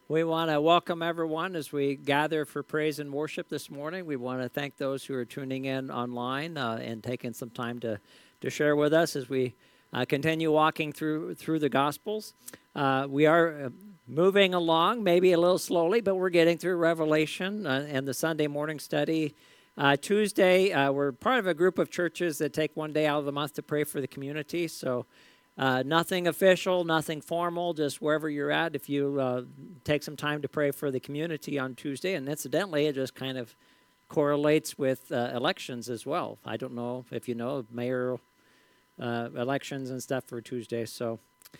We want to welcome everyone as we gather for praise and worship this morning. We want to thank those who are tuning in online and taking some time to share with us as we continue walking through the Gospels. We are moving along, maybe a little slowly, but we're getting through Revelation and the Sunday morning study. Tuesday, we're part of a group of churches that take one day out of the month to pray for the community. So nothing official, nothing formal, just wherever you're at. If you take some time to pray for the community on Tuesday, and incidentally, it just kind of correlates with elections as well. I don't know if you know, mayor elections and stuff for Tuesday. So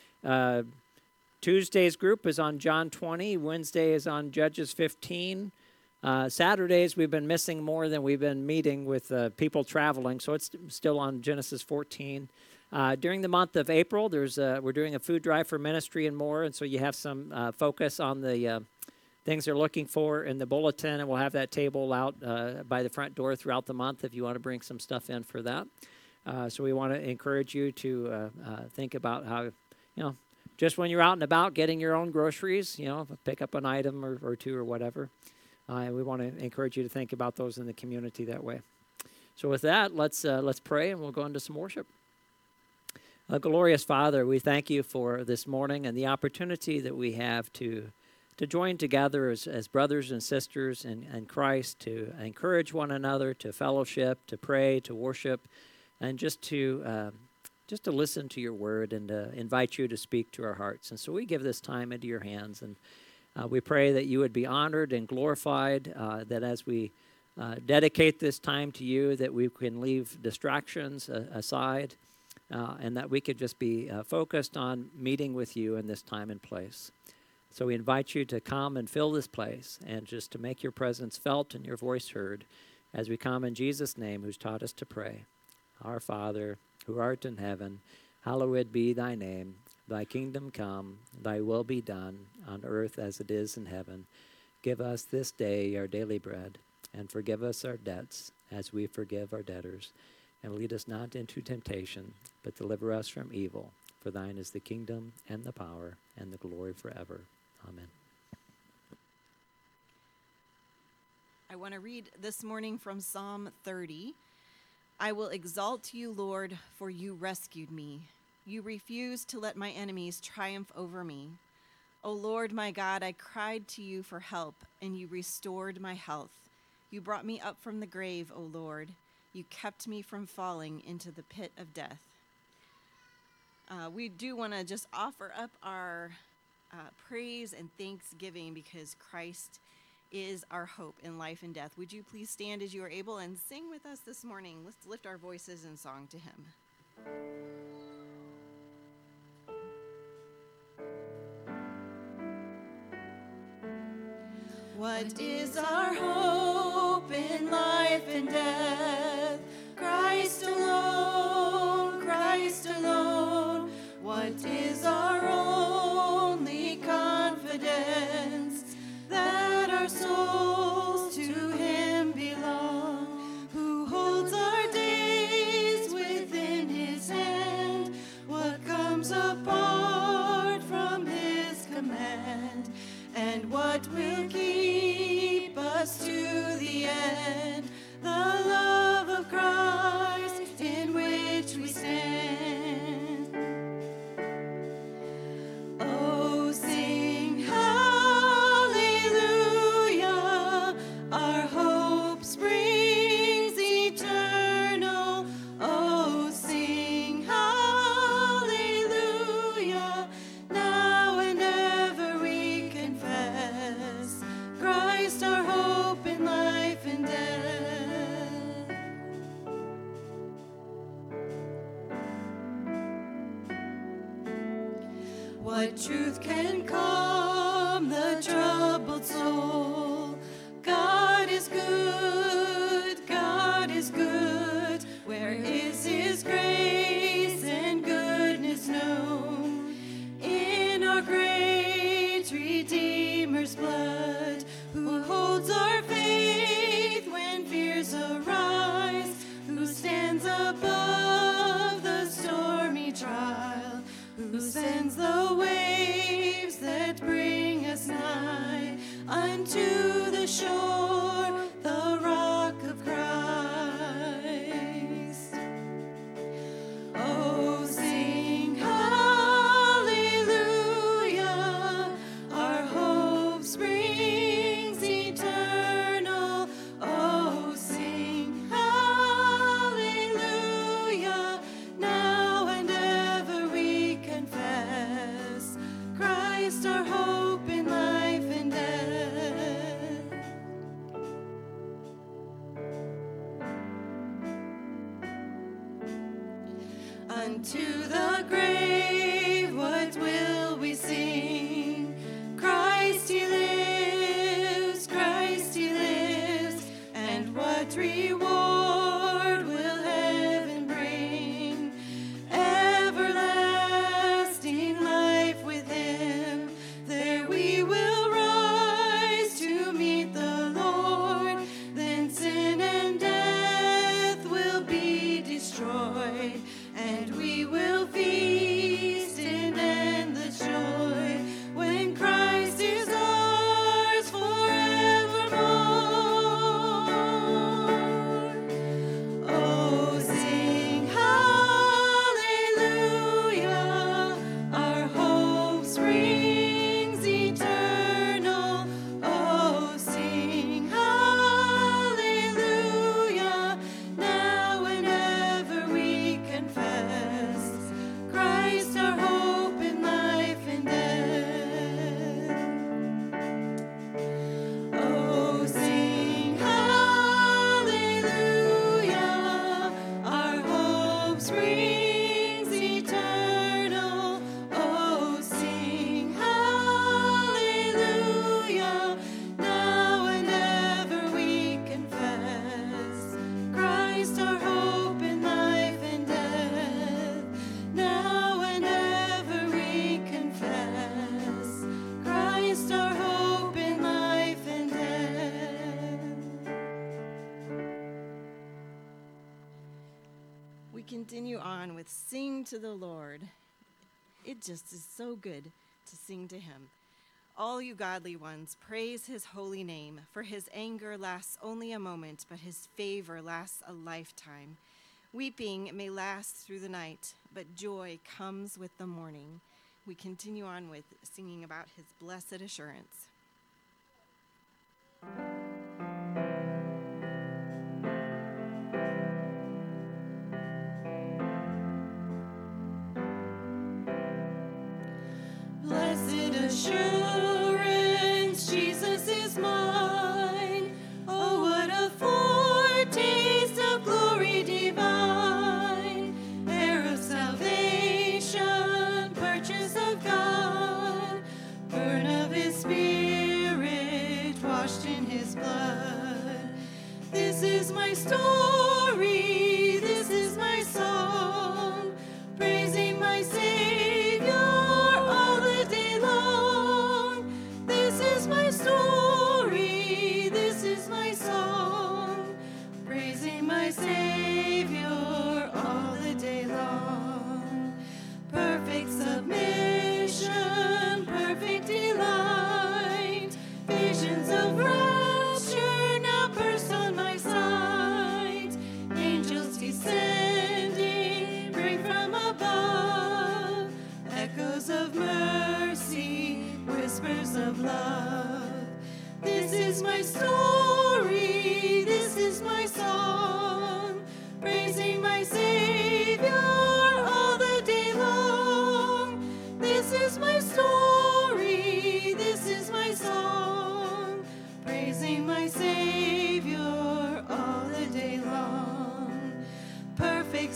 Tuesday's group is on John 20. Wednesday is on Judges 15. Saturdays, we've been missing more than we've been meeting with people traveling, so it's still on Genesis 14. During the month of April, we're doing a food drive for ministry and more, and so you have some focus on the things they're looking for in the bulletin, and we'll have that table out by the front door throughout the month if you want to bring some stuff in for that. So we want to encourage you to think about how, just when you're out and about getting your own groceries, pick up an item or two or whatever. We want to encourage you to think about those in the community that way. So with that, let's pray and we'll go into some worship. Glorious Father, we thank you for this morning and the opportunity that we have to join together as brothers and sisters in Christ, to encourage one another, to fellowship, to pray, to worship, and just to listen to your word and invite you to speak to our hearts. And so we give this time into your hands, and we pray that you would be honored and glorified, that as we dedicate this time to you, that we can leave distractions aside, and that we could just be focused on meeting with you in this time and place. So we invite you to come and fill this place and just to make your presence felt and your voice heard as we come in Jesus' name, who's taught us to pray. Our Father, who art in heaven, hallowed be thy name. Thy kingdom come, thy will be done, on earth as it is in heaven. Give us this day our daily bread, and forgive us our debts as we forgive our debtors. And lead us not into temptation, but deliver us from evil. For thine is the kingdom, and the power, and the glory forever. Amen. I want to read this morning from Psalm 30. I will exalt you, Lord, for you rescued me. You refused to let my enemies triumph over me. O Lord, my God, I cried to you for help, and you restored my health. You brought me up from the grave, O Lord. You kept me from falling into the pit of death. We do want to just offer up our praise and thanksgiving because Christ is our hope in life and death. Would you please stand as you are able and sing with us this morning? Let's lift our voices in song to him. What is our hope in life and death? Christ alone, Christ alone. What is our only confidence? That our souls to him belong, who holds our days within his hand. What comes apart from his command, and what will keep us to the end? The love of Christ in which we stand. Oh, sing hallelujah, our hope springs eternal. Oh, sing hallelujah, now and ever we confess Christ our hope in life and death. What truth can calm the troubled soul? God is good, God is good. Where is his grace and goodness known? In our great Redeemer's blood, who holds our faith when fears arise, who stands above the stormy trial, who sends the waves that bring us nigh. Christ, our hope in life and death. Unto the grave, what will we sing? Christ he lives, and what reward will heaven bring? Everlasting life with him, there we will rise to meet the Lord. Then sin and death will be destroyed, and we will feast in endless joy when Christ is ours forevermore. Oh, sing hallelujah, our hope springs eternal. Oh, sing hallelujah, now and ever we confess Christ our hope in life and death. Oh, sing hallelujah, our hope springs eternal. Oh, sing hallelujah, now and ever we confess Christ our hope in life and death. Now and ever we confess Christ our hope in life and death. We continue on with Sing to the Lord. It just is so good to sing to him. All you godly ones, praise his holy name, for his anger lasts only a moment, but his favor lasts a lifetime. Weeping may last through the night, but joy comes with the morning. We continue on with singing about his blessed assurance. Blessed assurance, Jesus is mine. Oh, what a foretaste of glory divine, heir of salvation, purchase of God, born of his Spirit, washed in his blood. This is my story, this is my song, praising my Savior all the day long. This is my story, this is my song, praising my Savior all the day long. Perfect submission, perfect delight, visions of rapture now burst on my sight. Angels descending, bring from above echoes of mercy, whispers of love. This is my story, this is my song, praising my Savior all the day long. This is my story, this is my song, praising my Savior all the day long. Perfect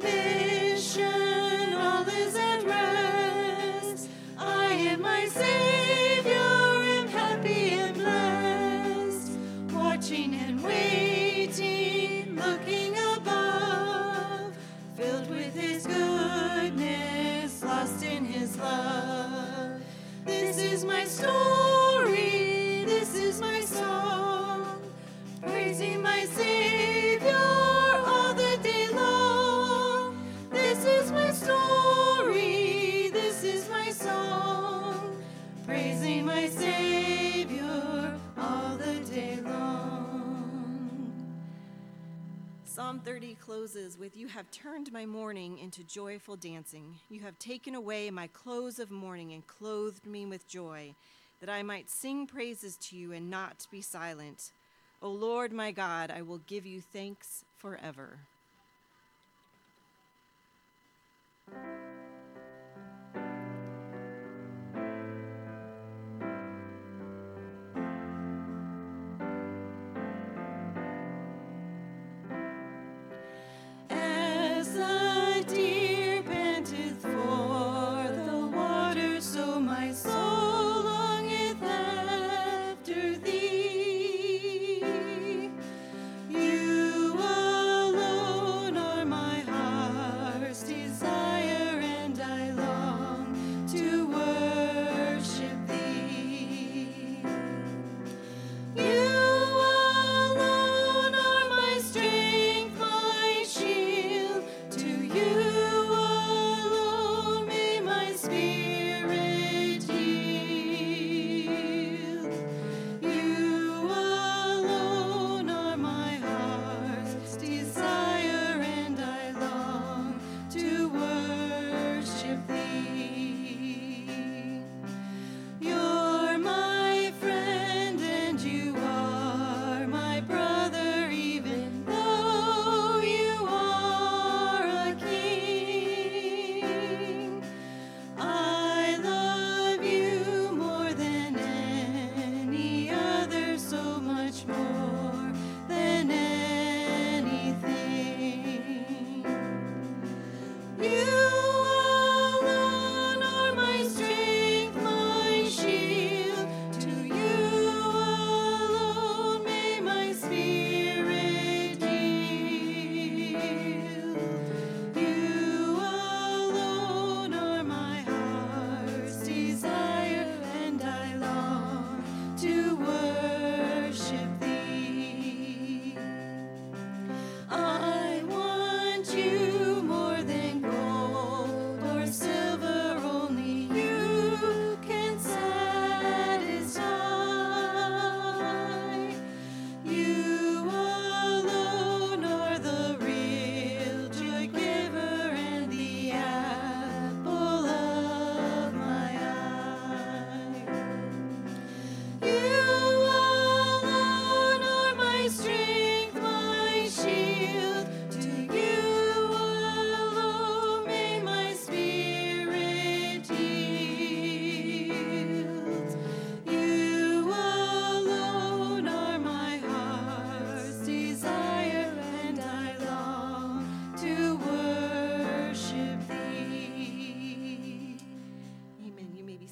submission, all is at rest. I and my Savior am happy and blessed, watching and waiting, looking above, filled with his goodness, lost in his love. This is my story, this is my song, praising my Savior all the day long. This is my story, this is my song, praising my Savior all the day long. Psalm 30 closes with, "You have turned my mourning into joyful dancing. You have taken away my clothes of mourning and clothed me with joy, that I might sing praises to you and not be silent. O Lord my God, I will give you thanks forever."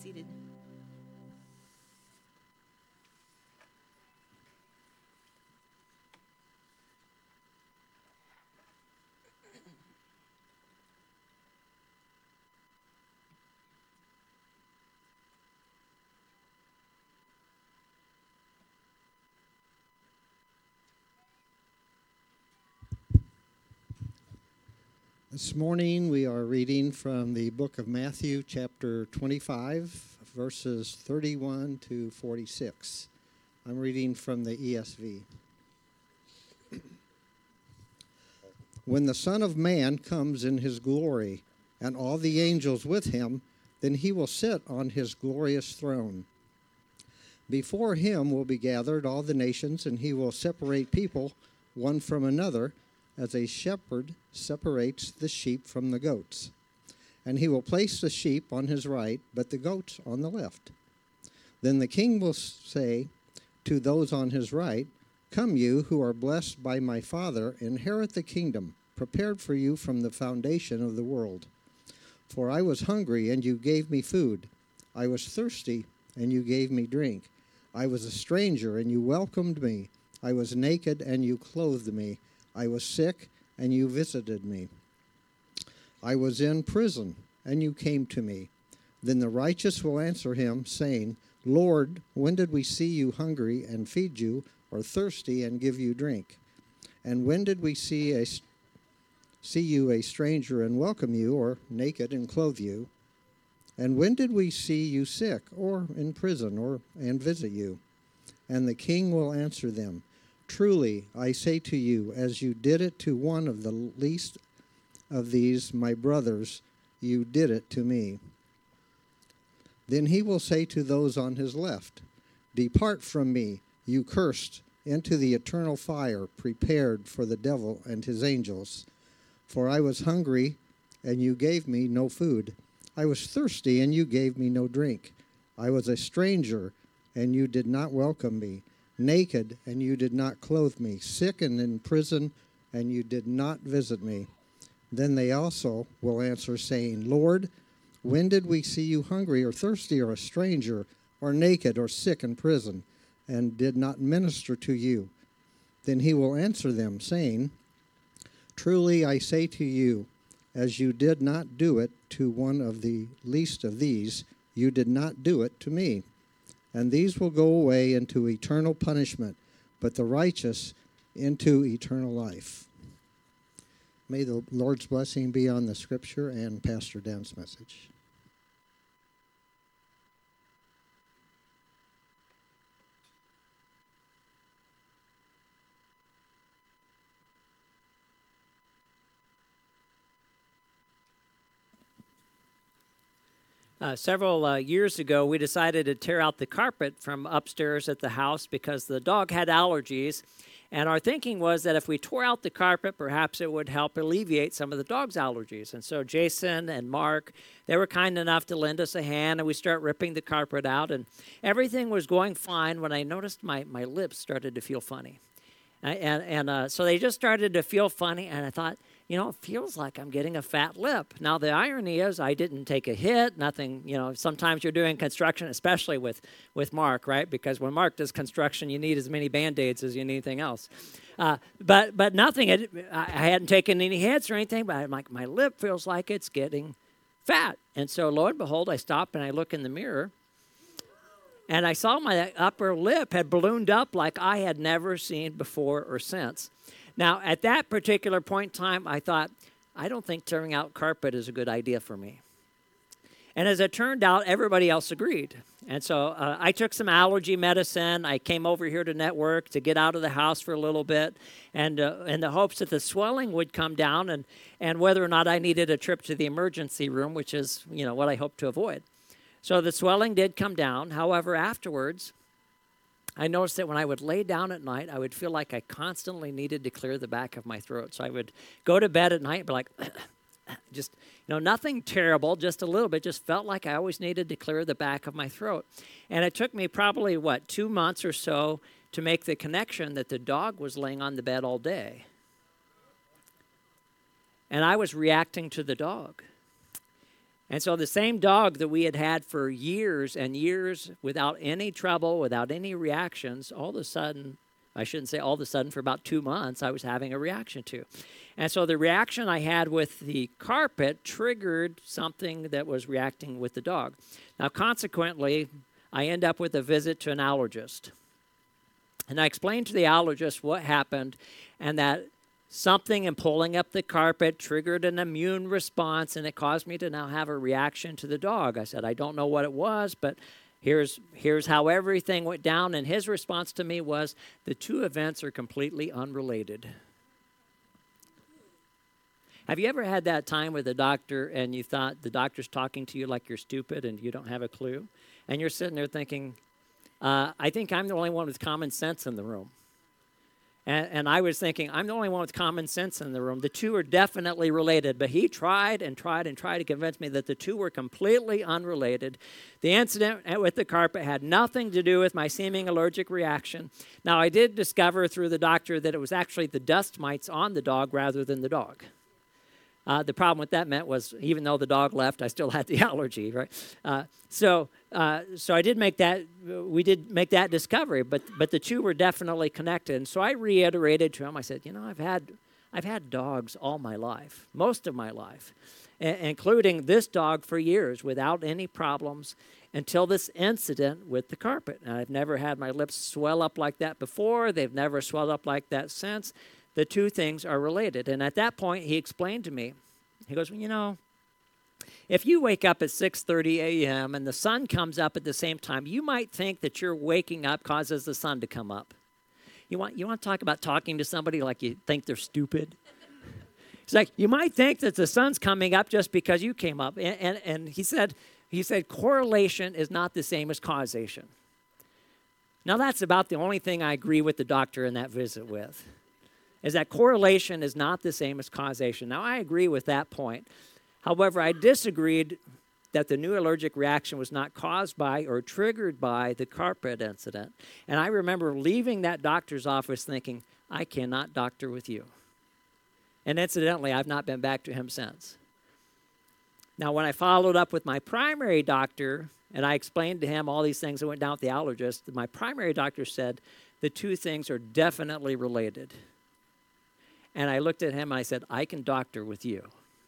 seated. This morning we are reading from the book of Matthew, chapter 25, verses 31 to 46. I'm reading from the ESV. When the Son of Man comes in his glory, and all the angels with him, then he will sit on his glorious throne. Before him will be gathered all the nations, and he will separate people one from another, as a shepherd separates the sheep from the goats. And he will place the sheep on his right, but the goats on the left. Then the king will say to those on his right, "Come, you who are blessed by my Father, inherit the kingdom, prepared for you from the foundation of the world. For I was hungry, and you gave me food. I was thirsty, and you gave me drink. I was a stranger, and you welcomed me. I was naked, and you clothed me. I was sick, and you visited me. I was in prison, and you came to me." Then the righteous will answer him, saying, "Lord, when did we see you hungry and feed you, or thirsty and give you drink? And when did we see you a stranger and welcome you, or naked and clothe you? And when did we see you sick, or in prison, and visit you?" And the king will answer them, "Truly, I say to you, as you did it to one of the least of these, my brothers, you did it to me." Then he will say to those on his left, "Depart from me, you cursed, into the eternal fire prepared for the devil and his angels. For I was hungry, and you gave me no food. I was thirsty, and you gave me no drink. I was a stranger, and you did not welcome me. Naked, and you did not clothe me. Sick and in prison, and you did not visit me." Then they also will answer, saying, "Lord, when did we see you hungry or thirsty or a stranger or naked or sick in prison, and did not minister to you?" Then he will answer them, saying, "Truly I say to you, as you did not do it to one of the least of these, you did not do it to me. And these will go away into eternal punishment, but the righteous into eternal life." May the Lord's blessing be on the scripture and Pastor Dan's message. Several years ago, we decided to tear out the carpet from upstairs at the house because the dog had allergies. And our thinking was that if we tore out the carpet, perhaps it would help alleviate some of the dog's allergies. And so Jason and Mark, they were kind enough to lend us a hand, and we start ripping the carpet out. And everything was going fine when I noticed my lips started to feel funny. So they just started to feel funny, and I thought, it feels like I'm getting a fat lip. Now, the irony is I didn't take a hit, nothing, sometimes you're doing construction, especially with Mark, right? Because when Mark does construction, you need as many Band-Aids as you need anything else. But nothing, I hadn't taken any hits or anything, but my lip feels like it's getting fat. And so, lo and behold, I stop and I look in the mirror, and I saw my upper lip had ballooned up like I had never seen before or since. Now, at that particular point in time, I thought, I don't think tearing out carpet is a good idea for me. And as it turned out, everybody else agreed. And so I took some allergy medicine. I came over here to Network to get out of the house for a little bit, and in the hopes that the swelling would come down and whether or not I needed a trip to the emergency room, which is, what I hoped to avoid. So the swelling did come down. However, afterwards, I noticed that when I would lay down at night, I would feel like I constantly needed to clear the back of my throat. So I would go to bed at night and be like, just, nothing terrible, just a little bit, just felt like I always needed to clear the back of my throat. And it took me probably, 2 months or so to make the connection that the dog was laying on the bed all day. And I was reacting to the dog. And so the same dog that we had had for years and years without any trouble, without any reactions, all of a sudden, I shouldn't say all of a sudden, for about 2 months, I was having a reaction to. And so the reaction I had with the carpet triggered something that was reacting with the dog. Now, consequently, I end up with a visit to an allergist. And I explained to the allergist what happened and that something in pulling up the carpet triggered an immune response, and it caused me to now have a reaction to the dog. I said, I don't know what it was, but here's how everything went down. And his response to me was, the two events are completely unrelated. Have you ever had that time with a doctor and you thought the doctor's talking to you like you're stupid and you don't have a clue? And you're sitting there thinking, I think I'm the only one with common sense in the room. And I was thinking, I'm the only one with common sense in the room. The two are definitely related. But he tried and tried and tried to convince me that the two were completely unrelated. The incident with the carpet had nothing to do with my seeming allergic reaction. Now, I did discover through the doctor that it was actually the dust mites on the dog rather than the dog. The problem with that meant was, even though the dog left, I still had the allergy, right? So I did make that. We did make that discovery, but the two were definitely connected. And so I reiterated to him. I said, I've had dogs all my life, most of my life, including this dog for years without any problems until this incident with the carpet. And I've never had my lips swell up like that before. They've never swelled up like that since. The two things are related. And at that point, he explained to me, he goes, well, if you wake up at 6:30 a.m. and the sun comes up at the same time, you might think that your waking up causes the sun to come up. You want to talk about talking to somebody like you think they're stupid? It's like, you might think that the sun's coming up just because you came up. And he said correlation is not the same as causation. Now, that's about the only thing I agree with the doctor in that visit with, is that correlation is not the same as causation. Now, I agree with that point. However, I disagreed that the new allergic reaction was not caused by or triggered by the carpet incident. And I remember leaving that doctor's office thinking, I cannot doctor with you. And incidentally, I've not been back to him since. Now, when I followed up with my primary doctor, and I explained to him all these things that went down with the allergist, my primary doctor said, the two things are definitely related. And I looked at him and I said, I can doctor with you.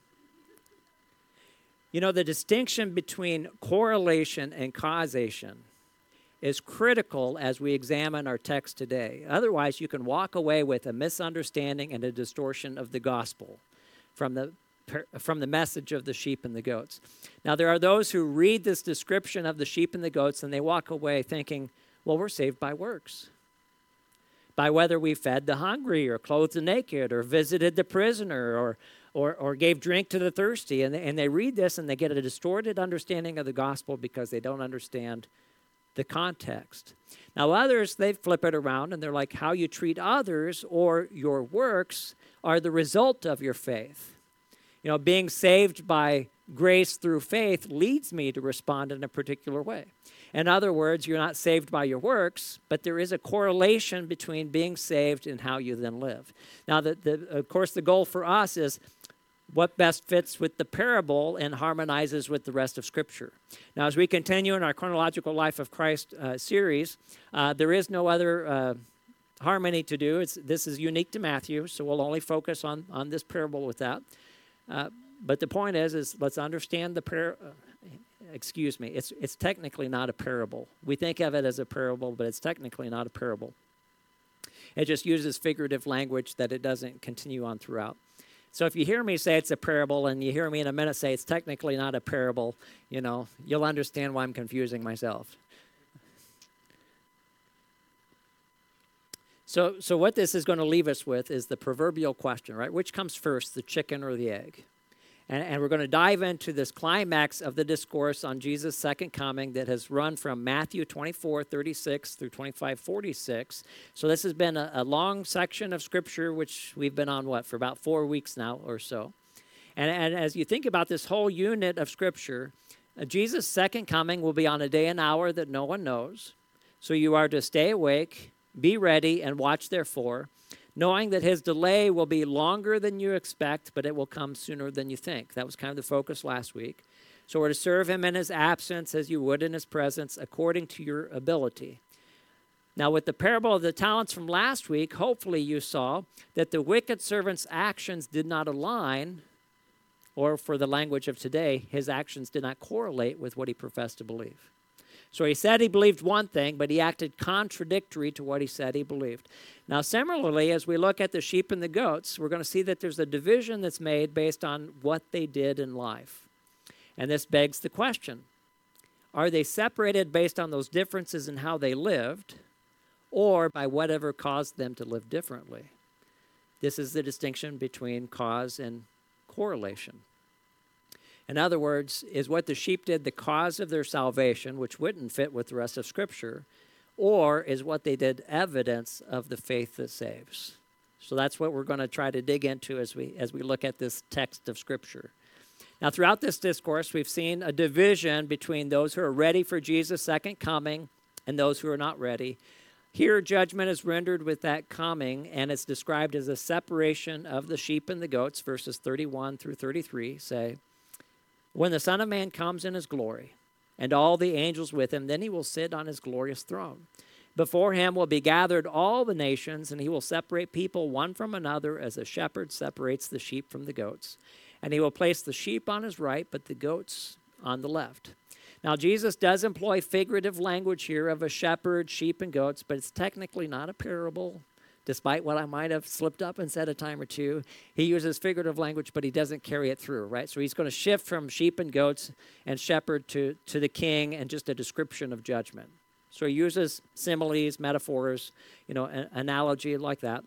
The distinction between correlation and causation is critical as we examine our text today. Otherwise, you can walk away with a misunderstanding and a distortion of the gospel from the message of the sheep and the goats. Now, there are those who read this description of the sheep and the goats and they walk away thinking, well, we're saved by works. By whether we fed the hungry or clothed the naked or visited the prisoner or gave drink to the thirsty. And they read this and they get a distorted understanding of the gospel because they don't understand the context. Now others, they flip it around and they're like, how you treat others or your works are the result of your faith. Being saved by grace through faith leads me to respond in a particular way. In other words, you're not saved by your works, but there is a correlation between being saved and how you then live. Now, of course, the goal for us is what best fits with the parable and harmonizes with the rest of Scripture. Now, as we continue in our Chronological Life of Christ series, there is no other harmony to do. This is unique to Matthew, so we'll only focus on this parable with that. But the point is let's understand the parable. It's technically not a parable. We think of it as a parable, but it's technically not a parable. It just uses figurative language that it doesn't continue on throughout. So if you hear me say it's a parable and you hear me in a minute say it's technically not a parable, you'll understand why I'm confusing myself. So what this is going to leave us with is the proverbial question, right? Which comes first, the chicken or the egg? And we're going to dive into this climax of the discourse on Jesus' second coming that has run from Matthew 24:36 through 25:46. So this has been a long section of Scripture, which we've been on, for about 4 weeks now or so. And as you think about this whole unit of Scripture, Jesus' second coming will be on a day and hour that no one knows. So you are to stay awake, be ready, and watch therefore, knowing that his delay will be longer than you expect, but it will come sooner than you think. That was kind of the focus last week. So we're to serve him in his absence as you would in his presence, according to your ability. Now, with the parable of the talents from last week, hopefully you saw that the wicked servant's actions did not align, or for the language of today, his actions did not correlate with what he professed to believe. So he said he believed one thing, but he acted contradictory to what he said he believed. Now, similarly, as we look at the sheep and the goats, we're going to see that there's a division that's made based on what they did in life. And this begs the question, are they separated based on those differences in how they lived, or by whatever caused them to live differently? This is the distinction between cause and correlation. In other words, is what the sheep did the cause of their salvation, which wouldn't fit with the rest of Scripture, or is what they did evidence of the faith that saves? So that's what we're going to try to dig into as we look at this text of Scripture. Now, throughout this discourse, we've seen a division between those who are ready for Jesus' second coming and those who are not ready. Here, judgment is rendered with that coming, and it's described as a separation of the sheep and the goats, verses 31 through 33 say, "When the Son of Man comes in his glory, and all the angels with him, then he will sit on his glorious throne. Before him will be gathered all the nations, and he will separate people one from another as a shepherd separates the sheep from the goats. And he will place the sheep on his right, but the goats on the left." Now, Jesus does employ figurative language here of a shepherd, sheep, and goats, but it's technically not a parable, despite what I might have slipped up and said a time or two. He uses figurative language, but he doesn't carry it through, right? So he's going to shift from sheep and goats and shepherd to the king and just a description of judgment. So he uses similes, metaphors, an analogy like that.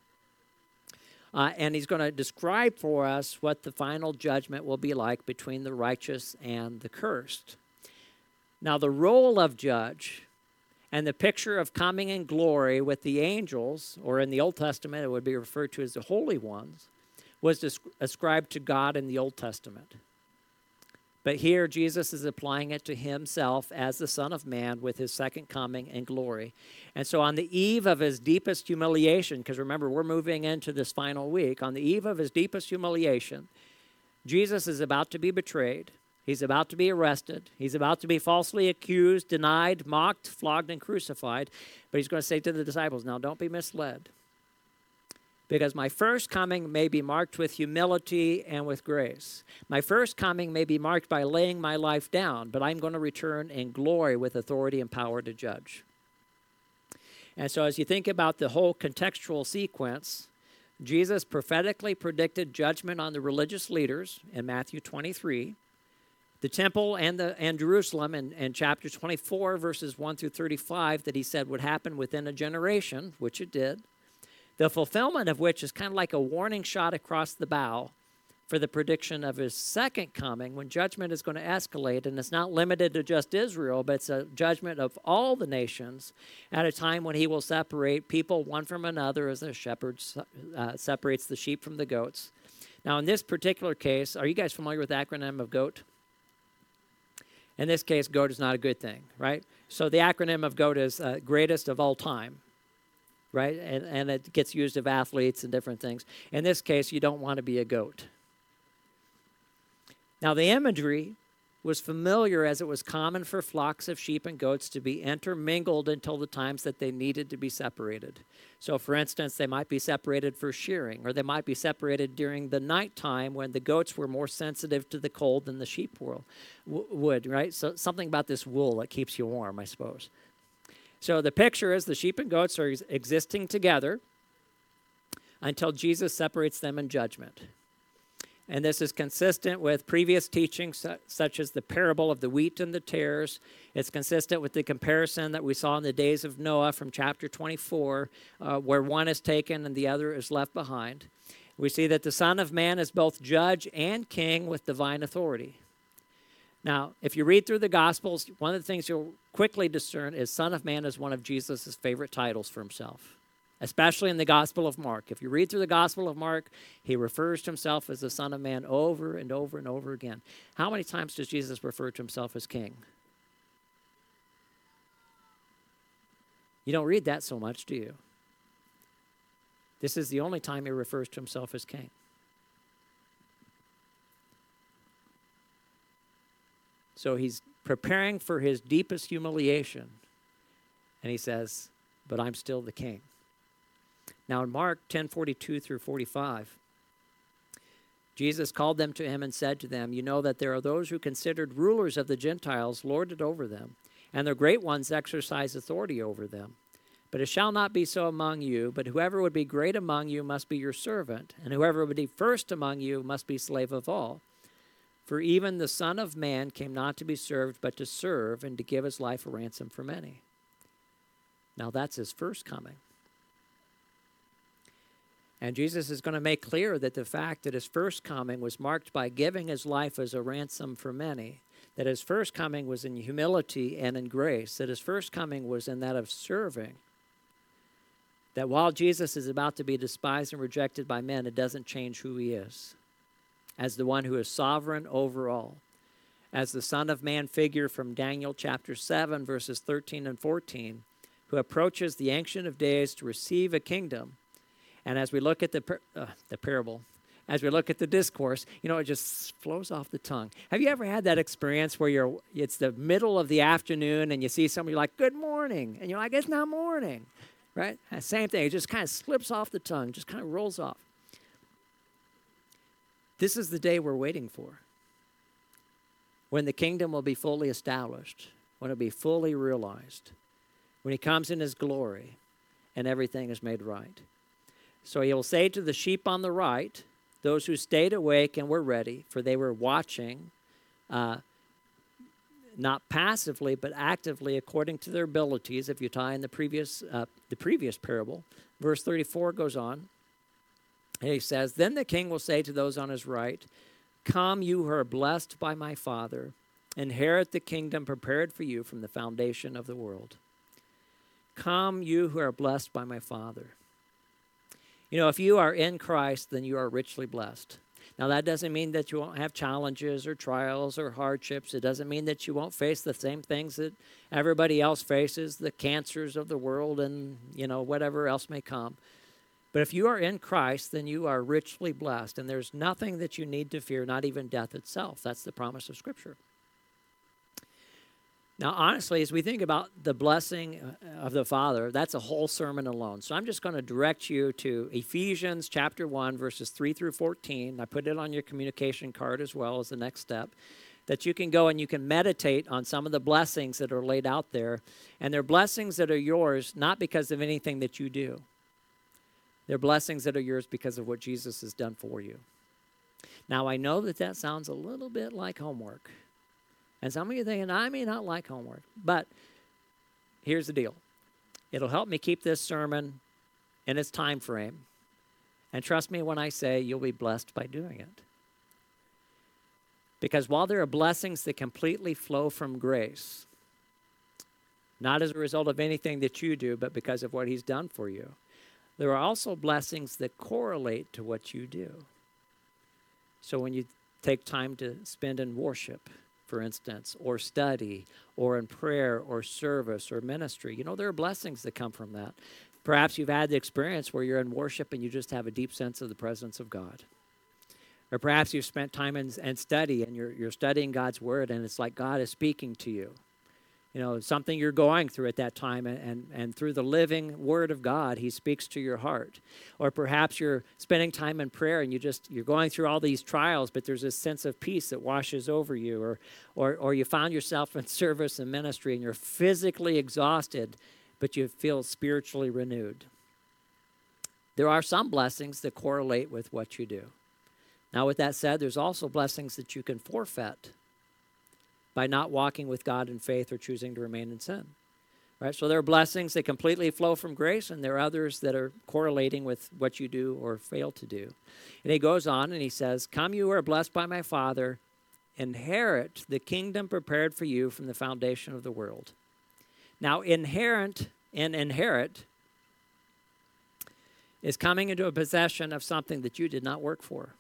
And he's going to describe for us what the final judgment will be like between the righteous and the cursed. Now, the role of judge and the picture of coming in glory with the angels, or in the Old Testament it would be referred to as the holy ones, was ascribed to God in the Old Testament. But here Jesus is applying it to himself as the Son of Man with his second coming in glory. And so on the eve of his deepest humiliation, because remember, we're moving into this final week, on the eve of his deepest humiliation, Jesus is about to be betrayed. He's about to be arrested. He's about to be falsely accused, denied, mocked, flogged, and crucified. But he's going to say to the disciples, now don't be misled, because my first coming may be marked with humility and with grace. My first coming may be marked by laying my life down, but I'm going to return in glory with authority and power to judge. And so as you think about the whole contextual sequence, Jesus prophetically predicted judgment on the religious leaders in Matthew 23, the temple and Jerusalem in chapter 24, verses 1 through 35, that he said would happen within a generation, which it did, the fulfillment of which is kind of like a warning shot across the bow for the prediction of his second coming, when judgment is going to escalate, and it's not limited to just Israel, but it's a judgment of all the nations at a time when he will separate people one from another as a shepherd separates the sheep from the goats. Now, in this particular case, are you guys familiar with the acronym of GOAT? In this case, GOAT is not a good thing, right? So the acronym of GOAT is greatest of all time, right? And it gets used of athletes and different things. In this case, you don't want to be a goat. Now, the imagery was familiar, as it was common for flocks of sheep and goats to be intermingled until the times that they needed to be separated. So, for instance, they might be separated for shearing, or they might be separated during the nighttime when the goats were more sensitive to the cold than the sheep would, right? So something about this wool that keeps you warm, I suppose. So the picture is the sheep and goats are existing together until Jesus separates them in judgment. And this is consistent with previous teachings such as the parable of the wheat and the tares. It's consistent with the comparison that we saw in the days of Noah from chapter 24, where one is taken and the other is left behind. We see that the Son of Man is both judge and king with divine authority. Now, if you read through the Gospels, one of the things you'll quickly discern is Son of Man is one of Jesus' favorite titles for himself, especially in the Gospel of Mark. If you read through the Gospel of Mark, he refers to himself as the Son of Man over and over and over again. How many times does Jesus refer to himself as king? You don't read that so much, do you? This is the only time he refers to himself as king. So he's preparing for his deepest humiliation. And he says, but I'm still the king. Now in Mark 10:42 through 45, Jesus called them to him and said to them, you know that there are those who considered rulers of the Gentiles lord it over them, and their great ones exercise authority over them. But it shall not be so among you, but whoever would be great among you must be your servant, and whoever would be first among you must be slave of all. For even the Son of Man came not to be served, but to serve, and to give his life a ransom for many. Now that's his first coming. And Jesus is going to make clear that the fact that his first coming was marked by giving his life as a ransom for many, that his first coming was in humility and in grace, that his first coming was in that of serving, that while Jesus is about to be despised and rejected by men, it doesn't change who he is, as the one who is sovereign over all, as the Son of Man figure from Daniel chapter 7, verses 13 and 14, who approaches the Ancient of Days to receive a kingdom. And as we look at the parable, as we look at the discourse, it just flows off the tongue. Have you ever had that experience where it's the middle of the afternoon and you see somebody like, good morning, and you're like, it's not morning, right? Same thing. It just kind of slips off the tongue, just kind of rolls off. This is the day we're waiting for, when the kingdom will be fully established, when it will be fully realized, when he comes in his glory and everything is made right. So he will say to the sheep on the right, those who stayed awake and were ready, for they were watching, not passively, but actively according to their abilities, if you tie in the previous parable. Verse 34 goes on, and he says, then the king will say to those on his right, come, you who are blessed by my Father, inherit the kingdom prepared for you from the foundation of the world. Come, you who are blessed by my Father. If you are in Christ, then you are richly blessed. Now, that doesn't mean that you won't have challenges or trials or hardships. It doesn't mean that you won't face the same things that everybody else faces, the cancers of the world and, whatever else may come. But if you are in Christ, then you are richly blessed, and there's nothing that you need to fear, not even death itself. That's the promise of Scripture. Now, honestly, as we think about the blessing of the Father, that's a whole sermon alone. So I'm just going to direct you to Ephesians chapter 1, verses 3 through 14. I put it on your communication card as well as the next step, that you can go and you can meditate on some of the blessings that are laid out there. And they're blessings that are yours not because of anything that you do. They're blessings that are yours because of what Jesus has done for you. Now, I know that sounds a little bit like homework. And some of you are thinking, I may not like homework. But here's the deal. It'll help me keep this sermon in its time frame. And trust me when I say you'll be blessed by doing it. Because while there are blessings that completely flow from grace, not as a result of anything that you do, but because of what he's done for you, there are also blessings that correlate to what you do. So when you take time to spend in worship, for instance, or study, or in prayer, or service, or ministry. There are blessings that come from that. Perhaps you've had the experience where you're in worship and you just have a deep sense of the presence of God. Or perhaps you've spent time in study and you're studying God's Word and it's like God is speaking to you. Something you're going through at that time, and through the living Word of God, he speaks to your heart. Or perhaps you're spending time in prayer and you're going through all these trials, but there's this sense of peace that washes over you. Or you found yourself in service and ministry and you're physically exhausted, but you feel spiritually renewed. There are some blessings that correlate with what you do. Now, with that said, there's also blessings that you can forfeit by not walking with God in faith or choosing to remain in sin. Right? So there are blessings that completely flow from grace, and there are others that are correlating with what you do or fail to do. And he goes on and he says, come, you who are blessed by my Father, inherit the kingdom prepared for you from the foundation of the world. Now, inherit is coming into a possession of something that you did not work for.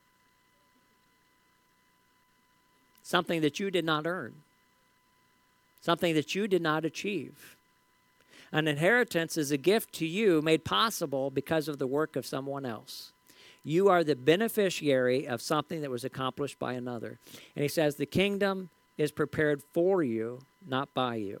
Something that you did not earn. Something that you did not achieve. An inheritance is a gift to you made possible because of the work of someone else. You are the beneficiary of something that was accomplished by another. And he says the kingdom is prepared for you, not by you.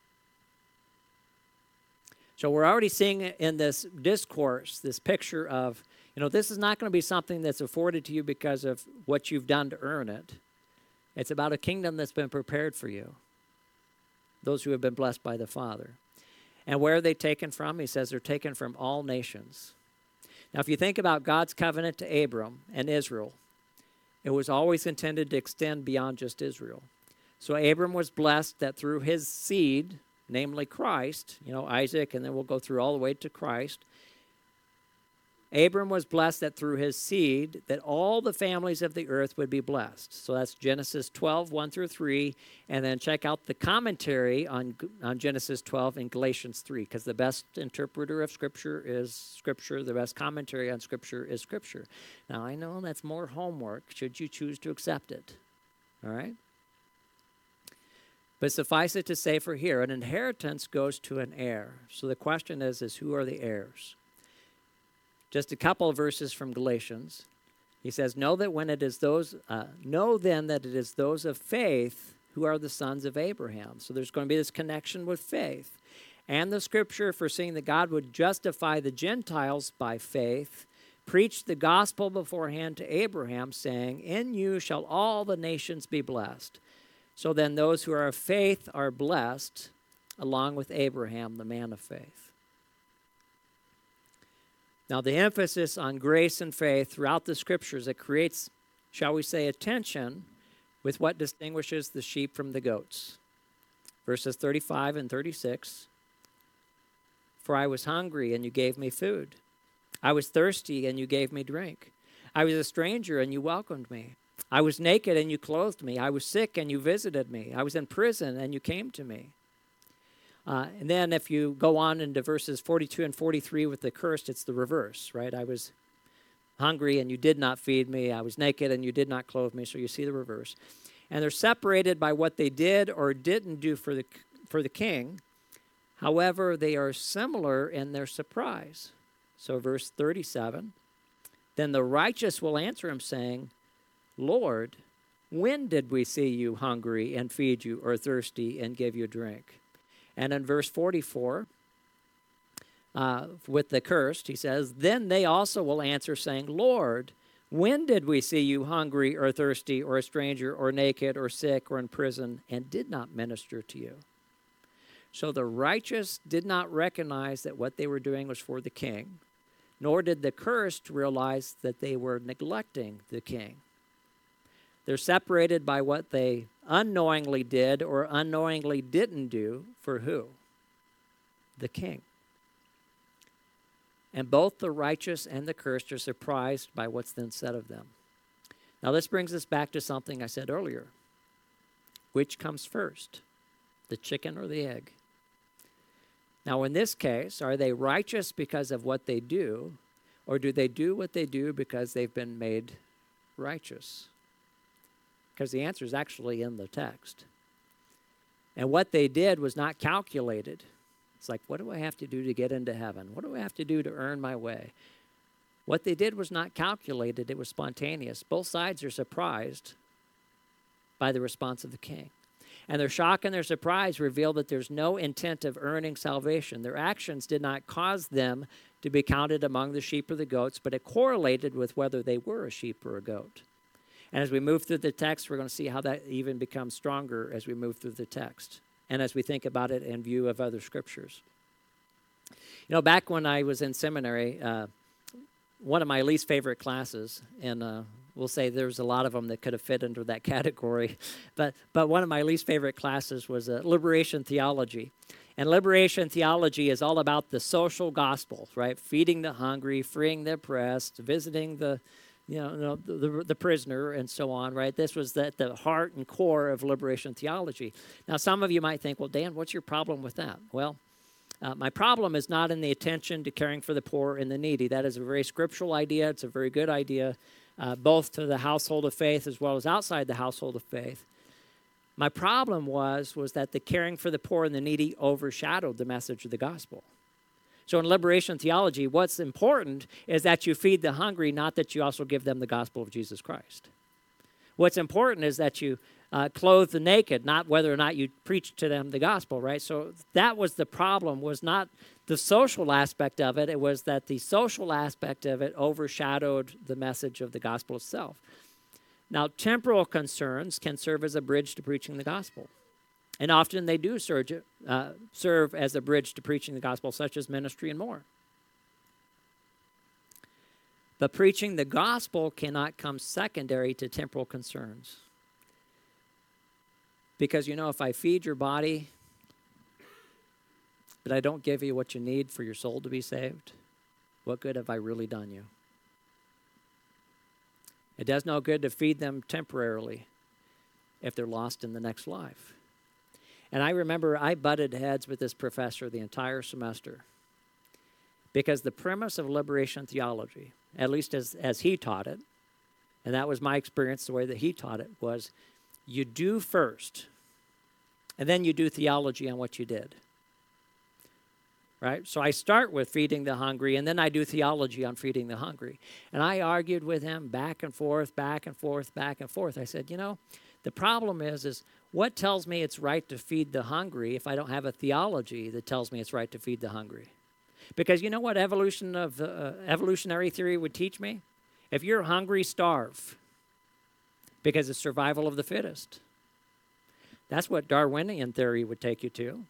So we're already seeing in this discourse, this picture of, this is not going to be something that's afforded to you because of what you've done to earn it. It's about a kingdom that's been prepared for you, those who have been blessed by the Father. And where are they taken from? He says they're taken from all nations. Now, if you think about God's covenant to Abram and Israel, it was always intended to extend beyond just Israel. So Abram was blessed that through his seed, namely Christ, Isaac, and then we'll go through all the way to Christ. Abram was blessed that through his seed, that all the families of the earth would be blessed. So that's Genesis 12, 1 through 3. And then check out the commentary on Genesis 12 in Galatians 3, because the best interpreter of Scripture is Scripture. The best commentary on Scripture is Scripture. Now, I know that's more homework, should you choose to accept it. All right? But suffice it to say for here, an inheritance goes to an heir. So the question is who are the heirs? Just a couple of verses from Galatians. He says, know then that it is those of faith who are the sons of Abraham. So there's going to be this connection with faith. And the Scripture, foreseeing that God would justify the Gentiles by faith, preached the gospel beforehand to Abraham, saying, in you shall all the nations be blessed. So then those who are of faith are blessed, along with Abraham, the man of faith. Now, the emphasis on grace and faith throughout the Scriptures, it creates, shall we say, a tension with what distinguishes the sheep from the goats. Verses 35 and 36, for I was hungry, and you gave me food. I was thirsty, and you gave me drink. I was a stranger, and you welcomed me. I was naked, and you clothed me. I was sick, and you visited me. I was in prison, and you came to me. And then if you go on into verses 42 and 43 with the cursed, it's the reverse, right? I was hungry and you did not feed me. I was naked and you did not clothe me. So you see the reverse. And they're separated by what they did or didn't do for the king. However, they are similar in their surprise. So verse 37, then the righteous will answer him saying, Lord, when did we see you hungry and feed you, or thirsty and give you drink? And in verse 44, with the cursed, he says, then they also will answer saying, Lord, when did we see you hungry or thirsty or a stranger or naked or sick or in prison and did not minister to you? So the righteous did not recognize that what they were doing was for the king, nor did the cursed realize that they were neglecting the king. They're separated by what they unknowingly did or unknowingly didn't do for who? The king. And both the righteous and the cursed are surprised by what's then said of them. Now this brings us back to something I said earlier. Which comes first, the chicken or the egg? Now in this case, are they righteous because of what they do, or do they do what they do because they've been made righteous? Because the answer is actually in the text. And what they did was not calculated. It's like, what do I have to do to get into heaven? What do I have to do to earn my way? What they did was not calculated. It was spontaneous. Both sides are surprised by the response of the king. And their shock and their surprise reveal that there's no intent of earning salvation. Their actions did not cause them to be counted among the sheep or the goats, but it correlated with whether they were a sheep or a goat. And as we move through the text, we're going to see how that even becomes stronger as we move through the text and as we think about it in view of other scriptures. Back when I was in seminary, one of my least favorite classes, and we'll say there's a lot of them that could have fit into that category, but one of my least favorite classes was liberation theology. And liberation theology is all about the social gospel, right? Feeding the hungry, freeing the oppressed, visiting the prisoner and so on, right? This was the heart and core of liberation theology. Now, some of you might think, well, Dan, what's your problem with that? Well, my problem is not in the attention to caring for the poor and the needy. That is a very scriptural idea. It's a very good idea, both to the household of faith as well as outside the household of faith. My problem was that the caring for the poor and the needy overshadowed the message of the gospel. So in liberation theology, what's important is that you feed the hungry, not that you also give them the gospel of Jesus Christ. What's important is that you clothe the naked, not whether or not you preach to them the gospel, right? So that was the problem, was not the social aspect of it. It was that the social aspect of it overshadowed the message of the gospel itself. Now, temporal concerns can serve as a bridge to preaching the gospel. And often they do serve as a bridge to preaching the gospel, such as ministry and more. But preaching the gospel cannot come secondary to temporal concerns. Because, if I feed your body, but I don't give you what you need for your soul to be saved, what good have I really done you? It does no good to feed them temporarily if they're lost in the next life. And I remember I butted heads with this professor the entire semester because the premise of liberation theology, at least as he taught it, and that was my experience, the way that he taught it, was you do first, and then you do theology on what you did. Right? So I start with feeding the hungry, and then I do theology on feeding the hungry. And I argued with him back and forth, back and forth, back and forth. I said, the problem is what tells me it's right to feed the hungry if I don't have a theology that tells me it's right to feed the hungry? Because you know what evolutionary theory would teach me? If you're hungry, starve. Because it's survival of the fittest. That's what Darwinian theory would take you to.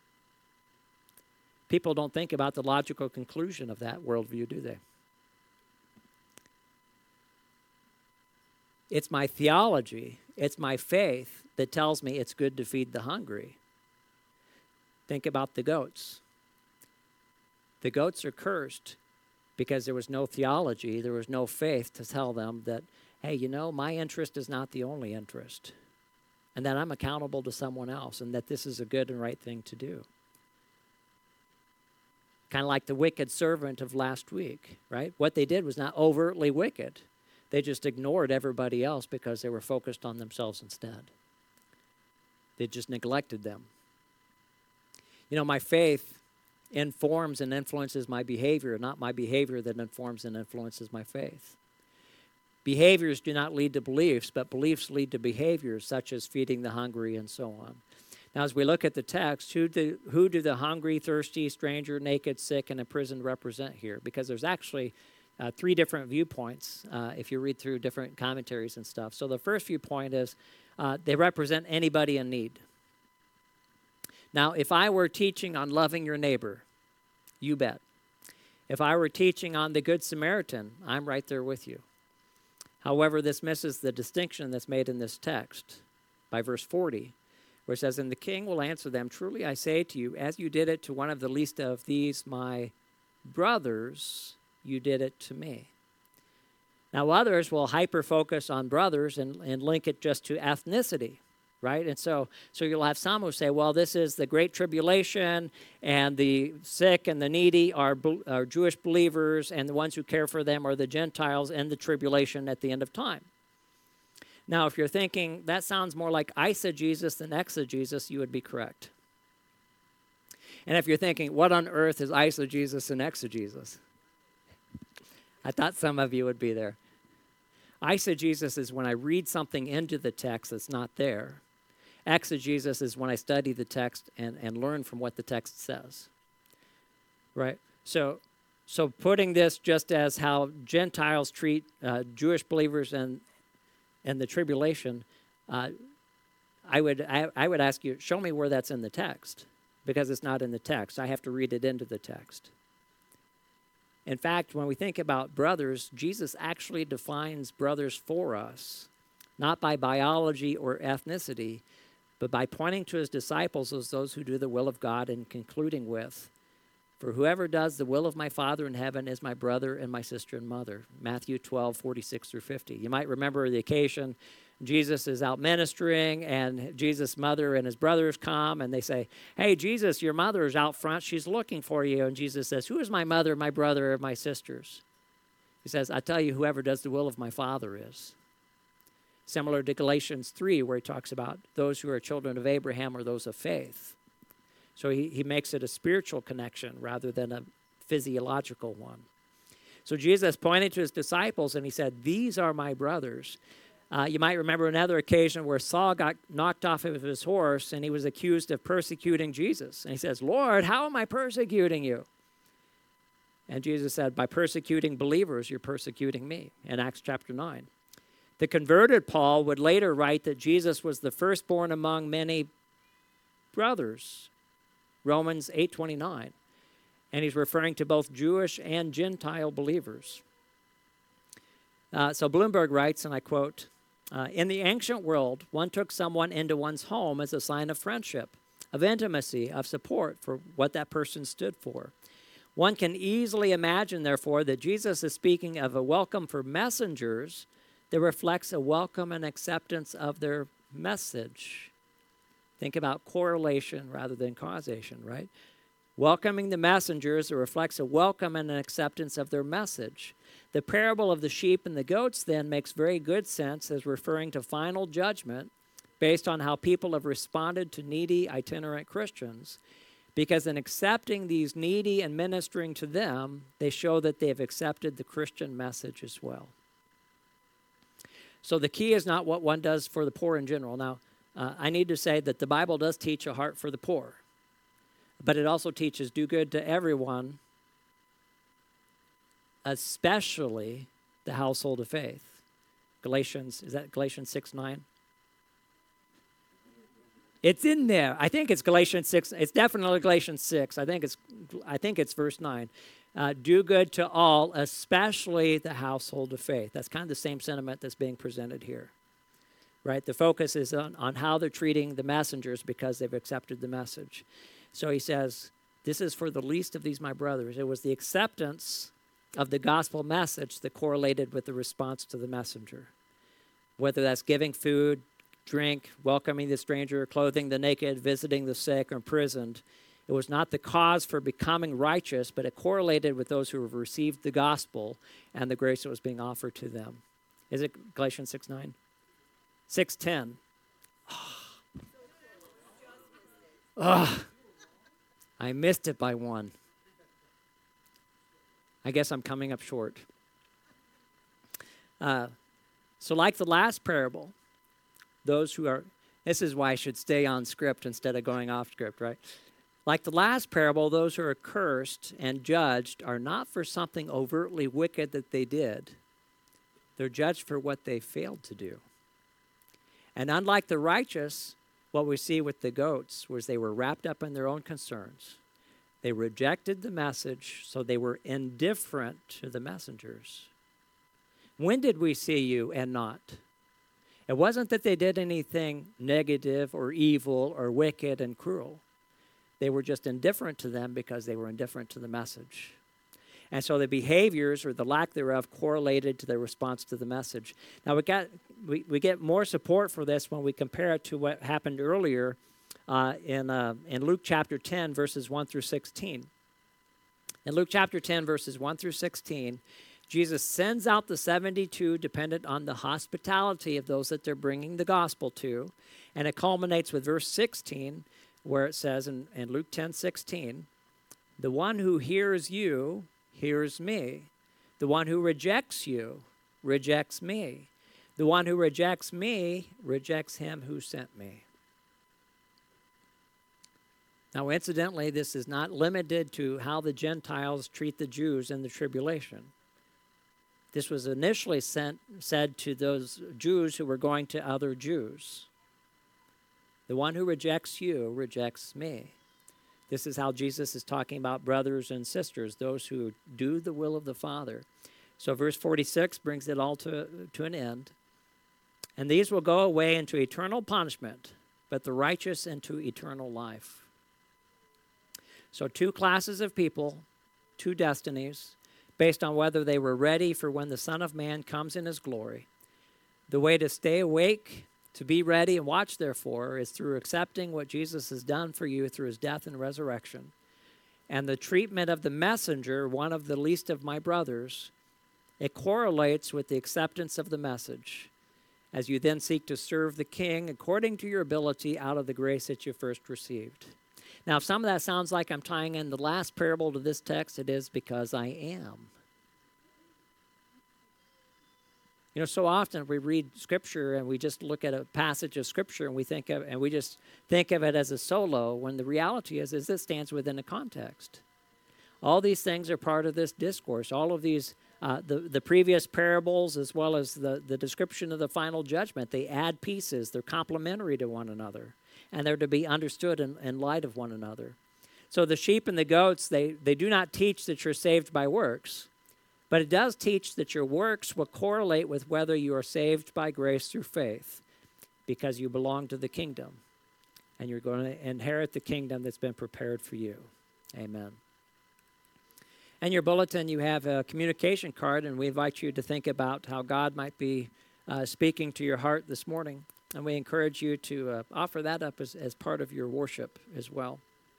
People don't think about the logical conclusion of that worldview, do they? It's my theology, it's my faith that tells me it's good to feed the hungry. Think about the goats. The goats are cursed because there was no theology, there was no faith to tell them that, hey, my interest is not the only interest, and that I'm accountable to someone else, and that this is a good and right thing to do. Kind of like the wicked servant of last week, right? What they did was not overtly wicked. They just ignored everybody else because they were focused on themselves instead. They just neglected them. My faith informs and influences my behavior, not my behavior that informs and influences my faith. Behaviors do not lead to beliefs, but beliefs lead to behaviors such as feeding the hungry and so on. Now, as we look at the text, who do the hungry, thirsty, stranger, naked, sick, and imprisoned represent here? Because there's actually three different viewpoints if you read through different commentaries and stuff. So the first viewpoint is they represent anybody in need. Now, if I were teaching on loving your neighbor, you bet. If I were teaching on the Good Samaritan, I'm right there with you. However, this misses the distinction that's made in this text by verse 40, where it says, "And the king will answer them, 'Truly I say to you, as you did it to one of the least of these my brothers, you did it to me.'" Now, others will hyper-focus on brothers and link it just to ethnicity, right? And so you'll have some who say, well, this is the Great Tribulation, and the sick and the needy are Jewish believers, and the ones who care for them are the Gentiles in the tribulation at the end of time. Now, if you're thinking that sounds more like eisegesis than exegesis, you would be correct. And if you're thinking, what on earth is eisegesis and exegesis? I thought some of you would be there. Eisegesis is when I read something into the text that's not there. Exegesis is when I study the text and learn from what the text says. Right? So putting this just as how Gentiles treat Jewish believers and the tribulation, I would ask you, show me where that's in the text, because it's not in the text. I have to read it into the text. In fact, when we think about brothers, Jesus actually defines brothers for us, not by biology or ethnicity, but by pointing to his disciples as those who do the will of God, and concluding with, "For whoever does the will of my Father in heaven is my brother and my sister and mother." Matthew 12:46-50. You might remember the occasion Jesus is out ministering, and Jesus' mother and his brothers come, and they say, "Hey, Jesus, your mother is out front. She's looking for you." And Jesus says, "Who is my mother, my brother, or my sisters?" He says, "I tell you, whoever does the will of my Father is." Similar to Galatians 3, where he talks about those who are children of Abraham or those of faith. So he makes it a spiritual connection rather than a physiological one. So Jesus pointed to his disciples and he said, "These are my brothers." You might remember another occasion where Saul got knocked off of his horse and he was accused of persecuting Jesus. And he says, Lord, how am I persecuting you? And Jesus said, by persecuting believers, you're persecuting me, in Acts chapter 9. The converted Paul would later write that Jesus was the firstborn among many brothers, Romans 8:29. And he's referring to both Jewish and Gentile believers. So Bloomberg writes, and I quote, in the ancient world, one took someone into one's home as a sign of friendship, of intimacy, of support for what that person stood for. One can easily imagine, therefore, that Jesus is speaking of a welcome for messengers that reflects a welcome and acceptance of their message. Think about correlation rather than causation, right? Welcoming the messengers reflects a welcome and an acceptance of their message. The parable of the sheep and the goats then makes very good sense as referring to final judgment based on how people have responded to needy itinerant Christians, because in accepting these needy and ministering to them, they show that they have accepted the Christian message as well. So the key is not what one does for the poor in general. Now, I need to say that the Bible does teach a heart for the poor, but it also teaches do good to everyone, especially the household of faith. Galatians 6:9? It's in there. I think it's Galatians 6. It's definitely Galatians 6. I think it's verse 9. Do good to all, especially the household of faith. That's kind of the same sentiment that's being presented here, right? The focus is on how they're treating the messengers because they've accepted the message. So he says, this is for the least of these, my brothers. It was the acceptance of the gospel message that correlated with the response to the messenger, whether that's giving food, drink, welcoming the stranger, clothing the naked, visiting the sick, or imprisoned. It was not the cause for becoming righteous, but it correlated with those who have received the gospel and the grace that was being offered to them. Is it Galatians 6:9? 6:10. I missed it by one. I guess I'm coming up short. So like the last parable, this is why I should stay on script instead of going off script, right? Like the last parable, those who are cursed and judged are not for something overtly wicked that they did. They're judged for what they failed to do. And unlike the righteous, what we see with the goats was they were wrapped up in their own concerns. They rejected the message, so they were indifferent to the messengers. When did we see you and not? It wasn't that they did anything negative or evil or wicked and cruel. They were just indifferent to them because they were indifferent to the message. And so the behaviors or the lack thereof correlated to their response to the message. Now we get more support for this when we compare it to what happened earlier in Luke chapter 10, verses 1 through 16. In Luke chapter 10, verses 1 through 16, Jesus sends out the 72 dependent on the hospitality of those that they're bringing the gospel to. And it culminates with verse 16, where it says in Luke 10:16, the one who hears you hears me. The one who rejects you rejects me. The one who rejects me rejects him who sent me. Now, incidentally, this is not limited to how the Gentiles treat the Jews in the tribulation. This was initially said to those Jews who were going to other Jews. The one who rejects you rejects me. This is how Jesus is talking about brothers and sisters, those who do the will of the Father. So verse 46 brings it all to an end. And these will go away into eternal punishment, but the righteous into eternal life. So two classes of people, two destinies, based on whether they were ready for when the Son of Man comes in his glory. The way to stay awake, to be ready and watch, therefore, is through accepting what Jesus has done for you through his death and resurrection. And the treatment of the messenger, one of the least of my brothers, it correlates with the acceptance of the message as you then seek to serve the King according to your ability out of the grace that you first received. Now, if some of that sounds like I'm tying in the last parable to this text, it is because I am. You know, so often we read Scripture and we just look at a passage of Scripture and we just think of it as a solo, when the reality is it stands within a context. All these things are part of this discourse. All of these, the previous parables, as well as the description of the final judgment, they add pieces. They're complementary to one another, and they're to be understood in light of one another. So the sheep and the goats, they do not teach that you're saved by works, but it does teach that your works will correlate with whether you are saved by grace through faith, because you belong to the kingdom, and you're going to inherit the kingdom that's been prepared for you. Amen. In your bulletin, you have a communication card, and we invite you to think about how God might be speaking to your heart this morning. And we encourage you to offer that up as part of your worship as well.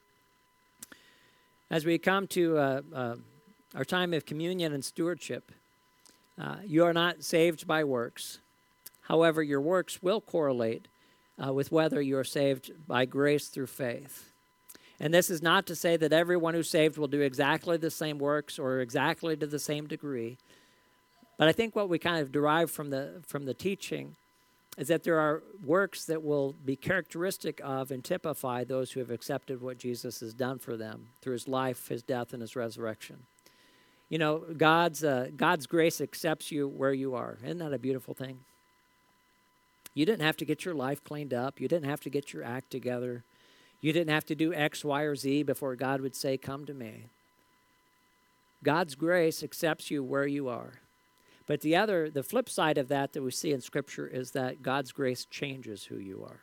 As we come to our time of communion and stewardship, you are not saved by works. However, your works will correlate with whether you are saved by grace through faith. And this is not to say that everyone who's saved will do exactly the same works or exactly to the same degree. But I think what we kind of derive from the teaching is that there are works that will be characteristic of and typify those who have accepted what Jesus has done for them through his life, his death, and his resurrection. You know, God's grace accepts you where you are. Isn't that a beautiful thing? You didn't have to get your life cleaned up. You didn't have to get your act together. You didn't have to do X, Y, or Z before God would say, come to me. God's grace accepts you where you are. But the flip side of that we see in Scripture is that God's grace changes who you are.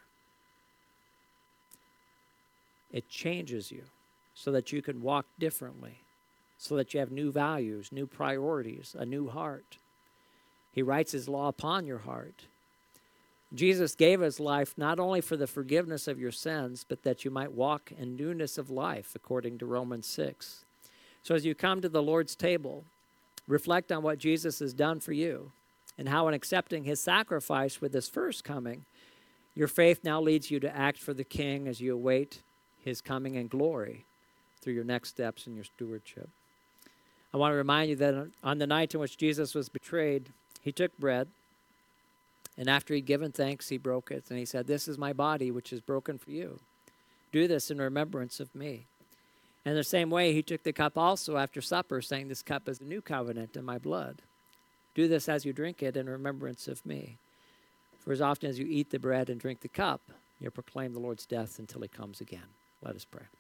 It changes you so that you can walk differently, so that you have new values, new priorities, a new heart. He writes his law upon your heart. Jesus gave his life not only for the forgiveness of your sins, but that you might walk in newness of life, according to Romans 6. So as you come to the Lord's table, reflect on what Jesus has done for you and how in accepting his sacrifice with his first coming, your faith now leads you to act for the King as you await his coming in glory through your next steps in your stewardship. I want to remind you that on the night in which Jesus was betrayed, he took bread, and after he'd given thanks, he broke it, and he said, "This is my body, which is broken for you. Do this in remembrance of me." In the same way, he took the cup also after supper, saying, "This cup is a new covenant in my blood. Do this as you drink it in remembrance of me. For as often as you eat the bread and drink the cup, you proclaim the Lord's death until he comes again." Let us pray.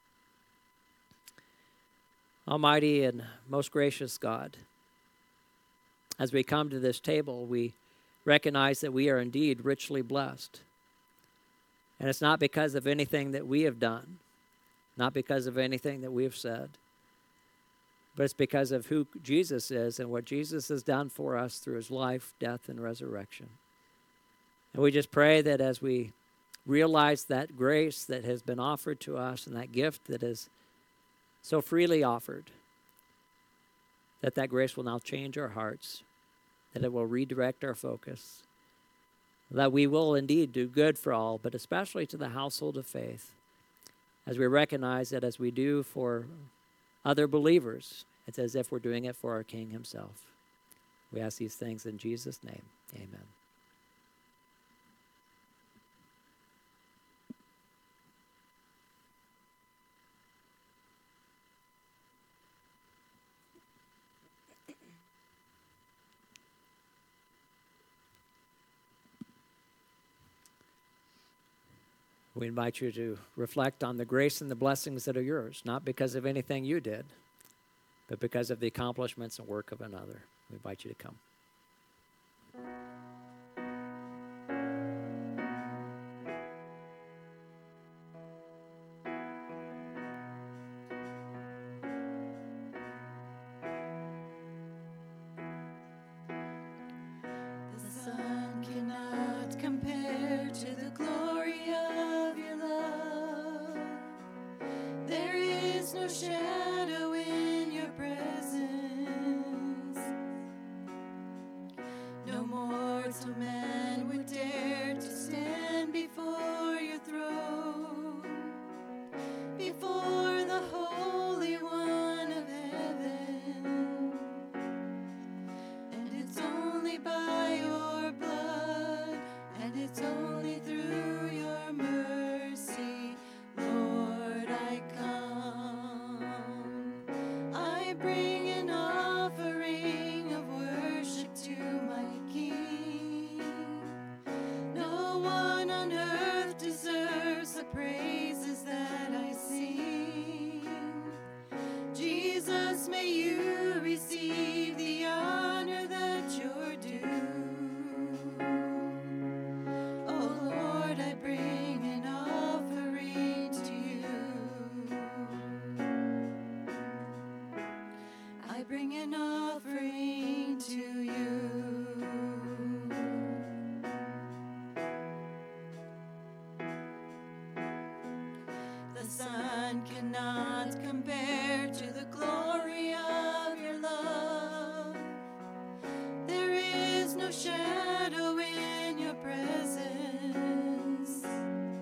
Almighty and most gracious God, as we come to this table, we recognize that we are indeed richly blessed. And it's not because of anything that we have done, not because of anything that we have said, but it's because of who Jesus is and what Jesus has done for us through his life, death, and resurrection. And we just pray that as we realize that grace that has been offered to us and that gift that is so freely offered, that grace will now change our hearts, that it will redirect our focus, that we will indeed do good for all, but especially to the household of faith, as we recognize that as we do for other believers, it's as if we're doing it for our King himself. We ask these things in Jesus' name. Amen. We invite you to reflect on the grace and the blessings that are yours, not because of anything you did, but because of the accomplishments and work of another. We invite you to come. The sun cannot compare to the glory of your love. There is no shadow in your presence. No mortal man would dare to stand before your throne, before the Holy One of heaven. And it's only by your bring an offering to you. The sun cannot compare to the glory of your love. There is no shadow in your presence.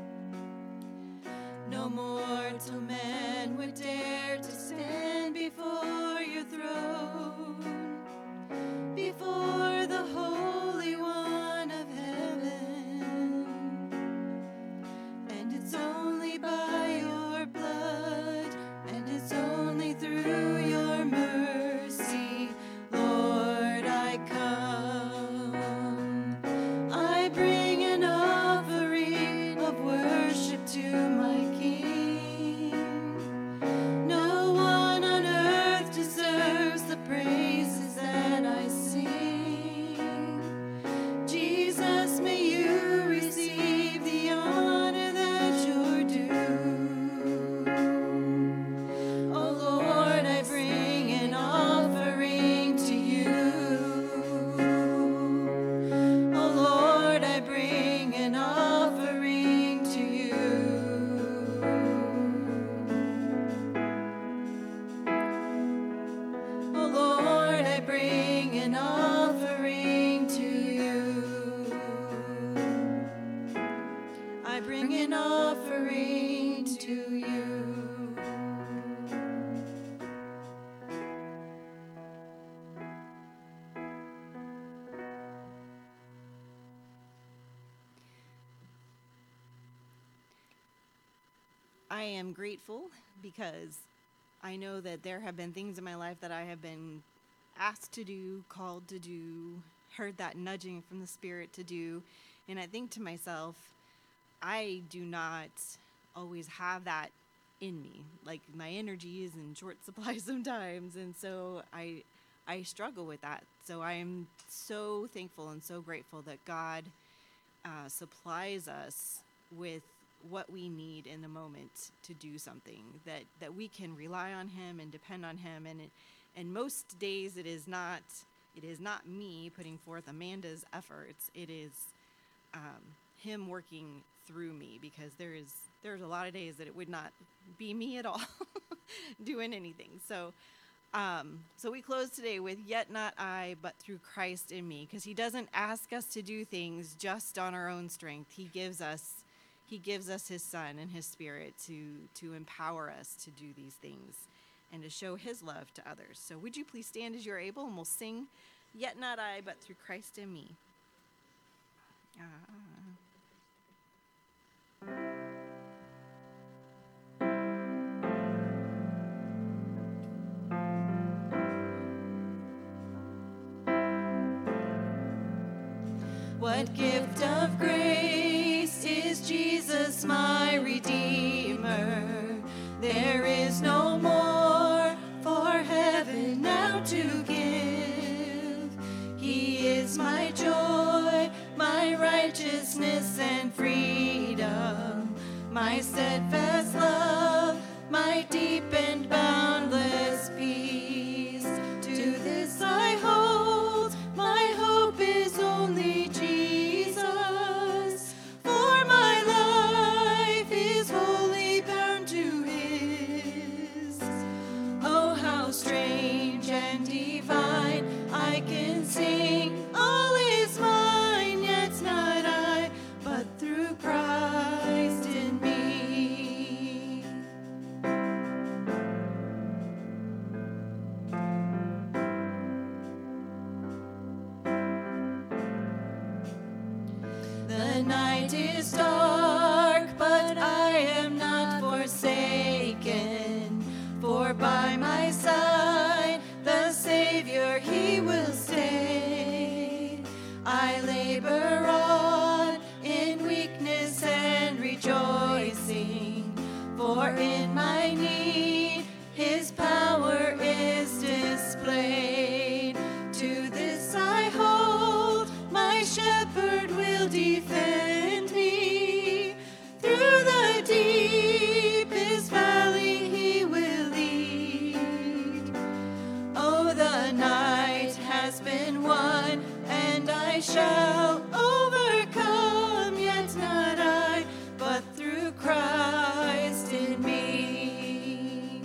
No mortal man would dare to stand before your throne, before the Holy One of heaven. And it's only by your blood, and it's only through your mercy, Lord, I come. I bring an offering of worship to my King. No one on earth deserves the praises that I sing. Jesus, may you receive the honor that you're due. Oh Lord, I bring an offering to you. Oh Lord, I bring an offering to you. Oh Lord, I bring an offering to you. I bring an offering to you. I am grateful because I know that there have been things in my life that I have been asked to do, called to do, heard that nudging from the Spirit to do. And I think to myself, I do not always have that in me. Like, my energy is in short supply sometimes. And so I struggle with that. So I am so thankful and so grateful that God supplies us with what we need in the moment to do something, that we can rely on him and depend on him. And most days it is not me putting forth Amanda's efforts. It is him working through me, because there's a lot of days that it would not be me at all doing anything. So we close today with "Yet not I, but through Christ in me," because he doesn't ask us to do things just on our own strength. He gives us his Son and his Spirit to empower us to do these things and to show his love to others. So would you please stand as you're able, and we'll sing "Yet not I, but through Christ in me." What gift of grace is Jesus, my Redeemer? There is no more for heaven now to give. He is my joy, my righteousness and freedom, my steadfast love, my deep and boundless peace. To this I hold, my hope is only Jesus, for my life is wholly bound to his. Oh, how strange and divine, I can sing, all is mine, yet not I, but through Christ in me. The night is dark, but I am not forsaken, for by my side the Savior, he will stay. I labor on in weakness and rejoicing, for in my need his power is displayed. To this I hold, my shepherd will defend me. Through the deepest valley he will lead. Oh, the shall overcome, yet not I, but through Christ in me.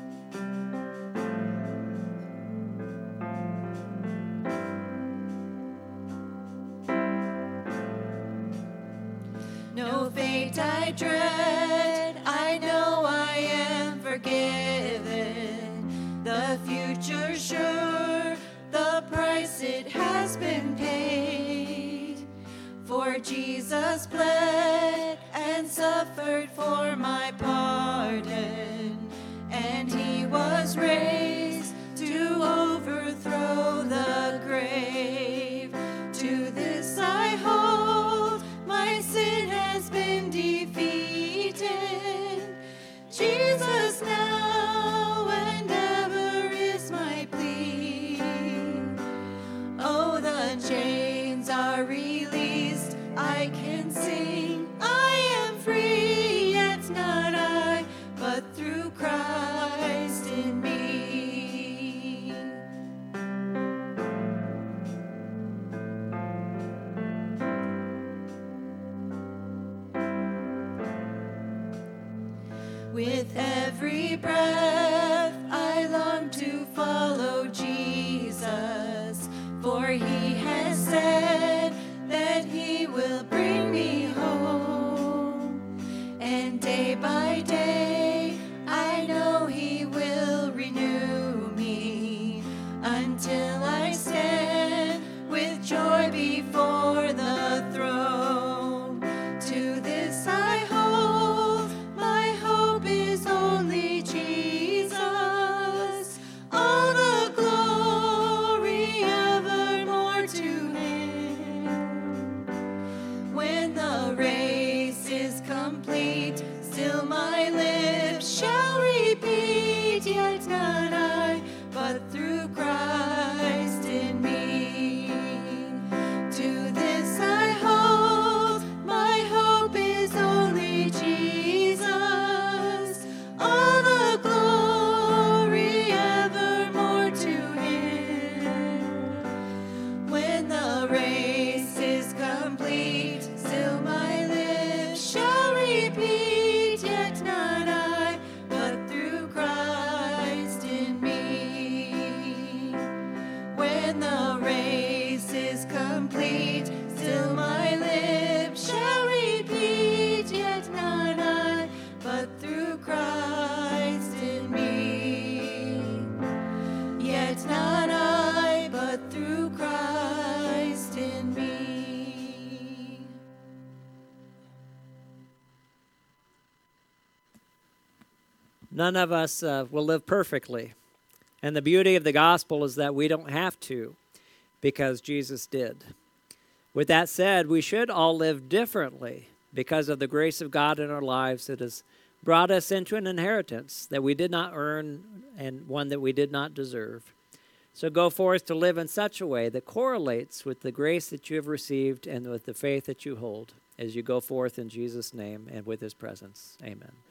No fate I dread, I know I am forgiven. The future sure, the price it has been paid. For Jesus bled and suffered for my pardon, and he was raised to overthrow the grave. To this I hold, my sin has been defeated. Jesus now and ever is my plea. Oh, the chains are released, I can sing, I am free, yet not I, but through Christ in me. With every breath I long to follow Jesus, for he has said that he will bring me home. And day by day I know he will renew me, until I stand with joy before the throne. To this I hold, my hope is only Jesus. All the glory evermore to him. When the race is complete, still my lips shall repeat, yet not I, but through Christ in me. To this I hold, my hope is only Jesus. All the glory evermore to him. When the race is complete, still my lips shall repeat, yet not I, but through Christ in me. When the race is complete, still my lips shall repeat, yet not I, but through Christ in me. Yet not I, but through Christ in me. None of us will live perfectly. And the beauty of the gospel is that we don't have to, because Jesus did. With that said, we should all live differently because of the grace of God in our lives that has brought us into an inheritance that we did not earn and one that we did not deserve. So go forth to live in such a way that correlates with the grace that you have received and with the faith that you hold as you go forth in Jesus' name and with his presence. Amen.